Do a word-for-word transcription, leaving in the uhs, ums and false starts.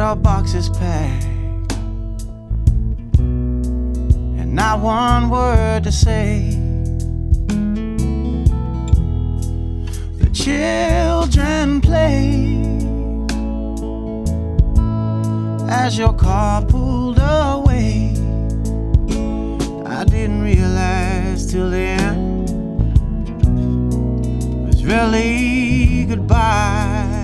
our boxes packed, and not one word to say. The children played as your car pulled away. I didn't realize till the end it was really goodbye.